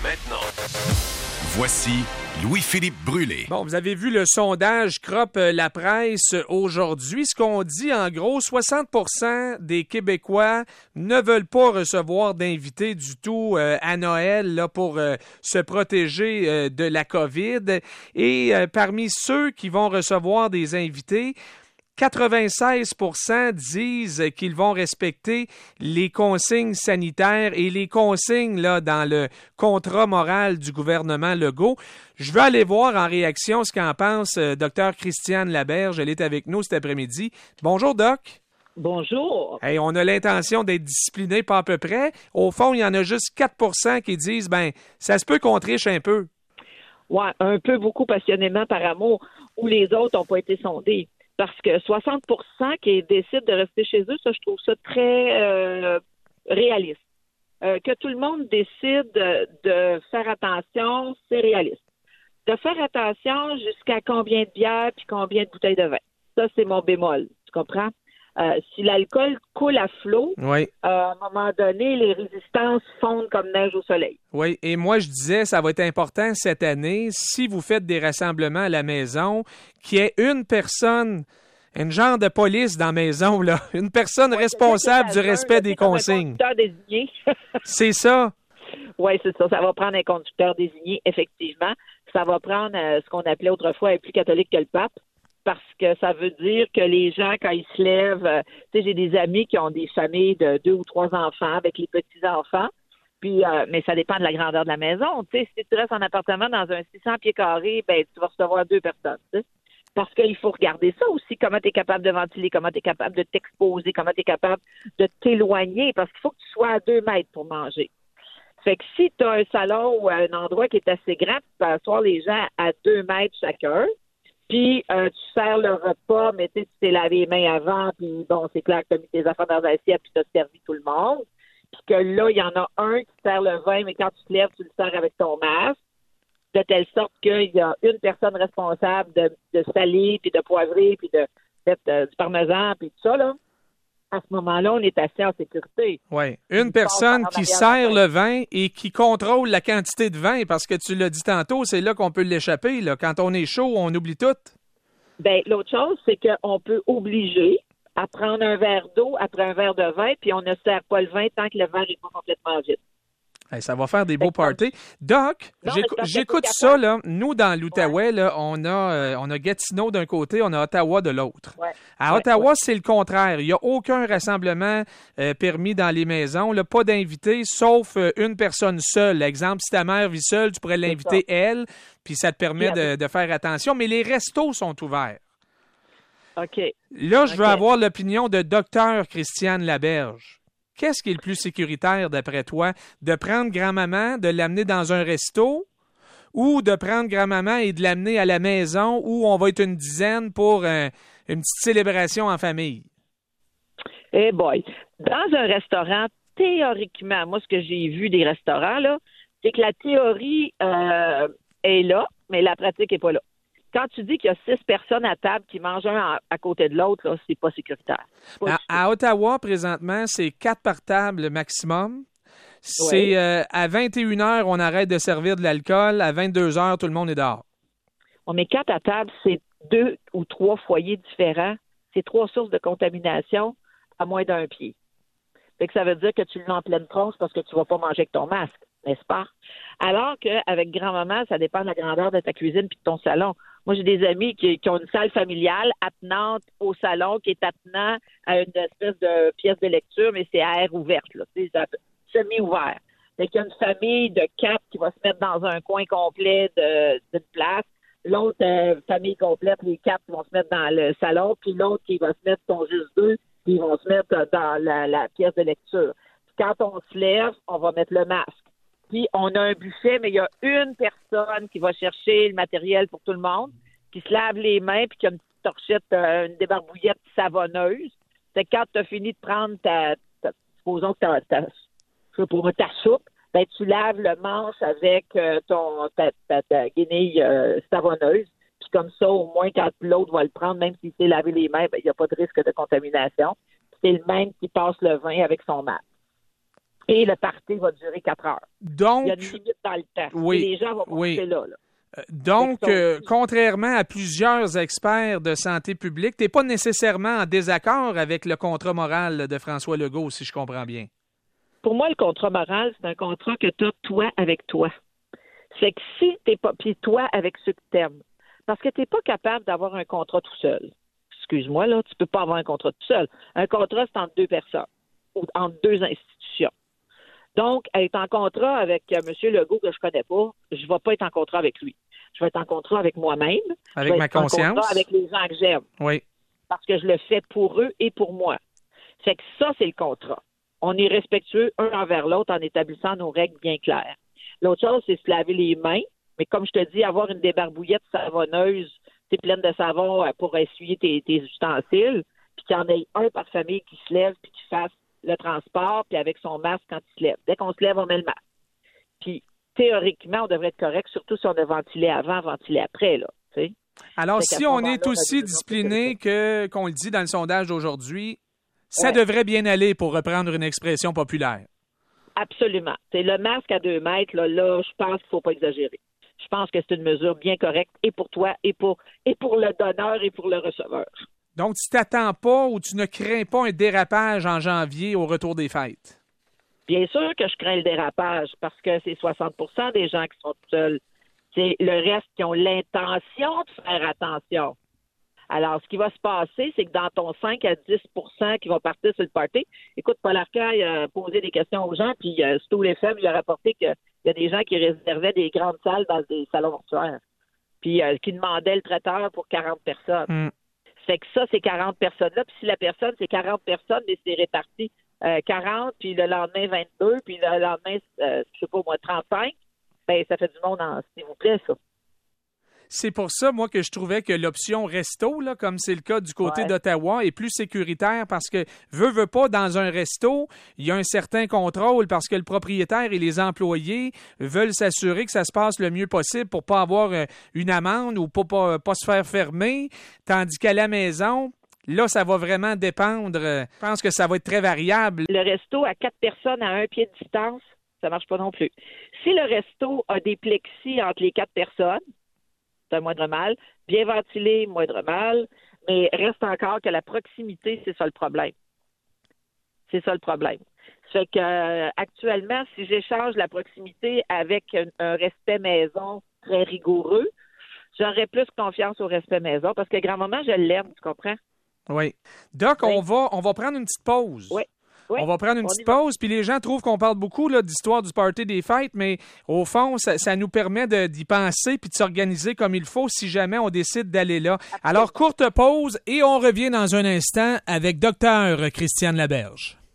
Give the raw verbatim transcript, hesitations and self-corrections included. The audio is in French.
maintenant. Voici Louis-Philippe Brûlé. Bon, vous avez vu le sondage Crop La Presse aujourd'hui. Ce qu'on dit, en gros, soixante pour cent des Québécois ne veulent pas recevoir d'invités du tout euh, à Noël là, pour euh, se protéger euh, de la COVID. Et euh, parmi ceux qui vont recevoir des invités, quatre-vingt-seize pour cent disent qu'ils vont respecter les consignes sanitaires et les consignes là, dans le contrat moral du gouvernement Legault. Je veux aller voir en réaction ce qu'en pense euh, Dr Christiane Laberge. Elle est avec nous cet après-midi. Bonjour, Doc. Bonjour. Hey, on a l'intention d'être discipliné, pas à peu près. Au fond, il y en a juste quatre pour cent qui disent, ben, ça se peut qu'on triche un peu. Oui, un peu, beaucoup passionnément par amour, où les autres n'ont pas été sondés. Parce que soixante pour cent qui décident de rester chez eux, ça, je trouve ça très euh, réaliste. Euh, que tout le monde décide de, de faire attention, c'est réaliste. De faire attention jusqu'à combien de bières puis combien de bouteilles de vin. Ça, c'est mon bémol. Tu comprends? Euh, si l'alcool coule à flot, oui. euh, à un moment donné, les résistances fondent comme neige au soleil. Oui, et moi, je disais, ça va être important cette année, si vous faites des rassemblements à la maison, qu'il y ait une personne, une genre de police dans la maison, là, une personne ouais, responsable du respect des consignes. Un conducteur désigné. C'est ça. Oui, c'est ça. Ça va prendre un conducteur désigné, effectivement. Ça va prendre euh, ce qu'on appelait autrefois un plus catholique que le pape. Parce que ça veut dire que les gens, quand ils se lèvent, euh, tu sais, j'ai des amis qui ont des familles de deux ou trois enfants avec les petits-enfants, puis euh, mais ça dépend de la grandeur de la maison. Tu sais, si tu restes en appartement dans un six cents pieds carrés, ben tu vas recevoir deux personnes, tu sais. Parce qu'il faut regarder ça aussi, comment tu es capable de ventiler, comment tu es capable de t'exposer, comment tu es capable de t'éloigner, parce qu'il faut que tu sois à deux mètres pour manger. Fait que si tu as un salon ou un endroit qui est assez grand, tu peux asseoir les gens à deux mètres chacun. Puis, euh, tu sers le repas, mais tu t'es lavé les mains avant, puis bon, c'est clair que tu as mis tes affaires dans l'assiette, puis tu as servi tout le monde. Puis que là, il y en a un qui sert le vin, mais quand tu te lèves, tu le sers avec ton masque, de telle sorte qu'il y a une personne responsable de, de saler, puis de poivrer, puis de mettre euh, du parmesan, puis tout ça, là. À ce moment-là, on est assez en sécurité. Oui. Une personne qui sert le vin et qui contrôle la quantité de vin, parce que tu l'as dit tantôt, c'est là qu'on peut l'échapper. Là. Quand on est chaud, on oublie tout. Bien, l'autre chose, c'est qu'on peut obliger à prendre un verre d'eau après un verre de vin, puis on ne sert pas le vin tant que le verre n'est pas complètement vide. Hey, ça va faire des beaux parties. Doc, non, j'éc- j'écoute ça, là. Nous, dans l'Outaouais, ouais. là, on a, euh, on a Gatineau d'un côté, on a Ottawa de l'autre. Ouais. À ouais, Ottawa, ouais. c'est le contraire. Il n'y a aucun rassemblement euh, permis dans les maisons. Là, pas d'invités, sauf euh, une personne seule. Exemple, si ta mère vit seule, tu pourrais l'inviter elle, puis ça te permet de, de faire attention. Mais les restos sont ouverts. OK. Là, je okay. veux avoir l'opinion de Dr Christiane Laberge. Qu'est-ce qui est le plus sécuritaire, d'après toi? De prendre grand-maman, de l'amener dans un resto ou de prendre grand-maman et de l'amener à la maison où on va être une dizaine pour euh, une petite célébration en famille? Eh hey boy! Dans un restaurant, théoriquement, moi, ce que j'ai vu des restaurants, là, c'est que la théorie euh, est là, mais la pratique n'est pas là. Quand tu dis qu'il y a six personnes à table qui mangent un à, à côté de l'autre, là, c'est pas sécuritaire. Pas à, à Ottawa, présentement, c'est quatre par table maximum. C'est oui. euh, à vingt et une heures, on arrête de servir de l'alcool. À vingt-deux heures, tout le monde est dehors. On met quatre à table, c'est deux ou trois foyers différents. C'est trois sources de contamination à moins d'un pied. Fait que ça veut dire que tu l'as en pleine tronche parce que tu vas pas manger avec ton masque, n'est-ce pas? Alors qu'avec grand-maman, ça dépend de la grandeur de ta cuisine puis de ton salon. Moi, j'ai des amis qui, qui ont une salle familiale attenante au salon, qui est attenant à une espèce de pièce de lecture, mais c'est à air ouverte, là, c'est semi-ouvert. Fait qu'il y a une famille de quatre qui va se mettre dans un coin complet de, d'une place. L'autre euh, famille complète, les quatre qui vont se mettre dans le salon, puis l'autre qui va se mettre, sont juste deux, puis ils vont se mettre dans la, la pièce de lecture. Puis quand on se lève, on va mettre le masque. Puis on a un buffet, mais il y a une personne qui va chercher le matériel pour tout le monde, qui se lave les mains, puis qui a une petite torchette, euh, une débarbouillette savonneuse. C'est quand tu as fini de prendre ta, ta supposons que ta, ta, pour ta soupe, ben tu laves le manche avec euh, ton ta, ta, ta guenille euh, savonneuse. Puis comme ça, au moins, quand l'autre va le prendre, même s'il s'est lavé les mains, ben il n'y a pas de risque de contamination. C'est le même qui passe le vin avec son masque. Et le party va durer quatre heures. Donc, il y a une limite dans le temps. Oui, et les gens vont oui. passer là, là. Donc, euh, contrairement à plusieurs experts de santé publique, tu n'es pas nécessairement en désaccord avec le contrat moral de François Legault, si je comprends bien. Pour moi, le contrat moral, c'est un contrat que tu as toi avec toi. C'est que si tu n'es pas... Puis toi avec ceux que tu aimes. Parce que tu n'es pas capable d'avoir un contrat tout seul. Excuse-moi, là, tu peux pas avoir un contrat tout seul. Un contrat, c'est entre deux personnes ou entre deux institutions. Donc, être en contrat avec euh, M. Legault que je connais pas, je vais pas être en contrat avec lui. Je vais être en contrat avec moi-même. Avec ma conscience. En contrat avec les gens que j'aime. Oui. Parce que je le fais pour eux et pour moi. Fait que ça, c'est le contrat. On est respectueux un envers l'autre en établissant nos règles bien claires. L'autre chose, c'est se laver les mains. Mais comme je te dis, avoir une débarbouillette savonneuse, t'es pleine de savon pour essuyer tes, tes ustensiles, puis qu'il y en ait un par famille qui se lève puis qui fasse le transport, puis avec son masque quand il se lève. Dès qu'on se lève, on met le masque. Puis, théoriquement, on devrait être correct, surtout si on a ventilé avant, ventilé après, là, tu sais. Alors, si on est aussi discipliné que qu'on le dit dans le sondage d'aujourd'hui, ça ouais. devrait bien aller, pour reprendre une expression populaire. Absolument. C'est le masque à deux mètres, là, là je pense qu'il ne faut pas exagérer. Je pense que c'est une mesure bien correcte et pour toi, et pour, et pour le donneur, et pour le receveur. Donc, tu t'attends pas ou tu ne crains pas un dérapage en janvier au retour des fêtes? Bien sûr que je crains le dérapage parce que c'est soixante pour cent des gens qui sont seuls. C'est le reste qui ont l'intention de faire attention. Alors, ce qui va se passer, c'est que dans ton cinq à dix pour cent qui vont partir sur le party, écoute, Paul Arcaille a posé des questions aux gens, puis euh, Sto F M lui a rapporté qu'il y a des gens qui réservaient des grandes salles dans des salons mortuaires, puis euh, qui demandaient le traiteur pour quarante personnes. Mm. Fait que ça, c'est quarante personnes-là, puis si la personne, c'est quarante personnes, mais c'est réparti euh, quarante, puis le lendemain vingt-deux, puis le lendemain, euh, je sais pas moi, trente-cinq, ben ça fait du monde, en, s'il vous plaît, ça. C'est pour ça, moi, que je trouvais que l'option resto, là, comme c'est le cas du côté ouais. d'Ottawa, est plus sécuritaire parce que, veut, veut pas, dans un resto, il y a un certain contrôle parce que le propriétaire et les employés veulent s'assurer que ça se passe le mieux possible pour pas avoir une amende ou pour pas, pas se faire fermer, tandis qu'à la maison, là, ça va vraiment dépendre. Je pense que ça va être très variable. Le resto à quatre personnes à un pied de distance, ça marche pas non plus. Si le resto a des plexis entre les quatre personnes, c'est un moindre mal. Bien ventilé, moindre mal. Mais reste encore que la proximité, c'est ça le problème. C'est ça le problème. Ça fait que euh, actuellement, si j'échange la proximité avec un, un respect maison très rigoureux, j'aurais plus confiance au respect maison parce que grand-maman, je l'aime, tu comprends? Oui. Doc, oui. on va on va prendre une petite pause. Oui. Oui, on va prendre une petite pause, puis les gens trouvent qu'on parle beaucoup là, d'histoire du party des fêtes, mais au fond, ça, ça nous permet de, d'y penser puis de s'organiser comme il faut si jamais on décide d'aller là. Absolument. Alors, courte pause et on revient dans un instant avec Docteur Christiane Laberge.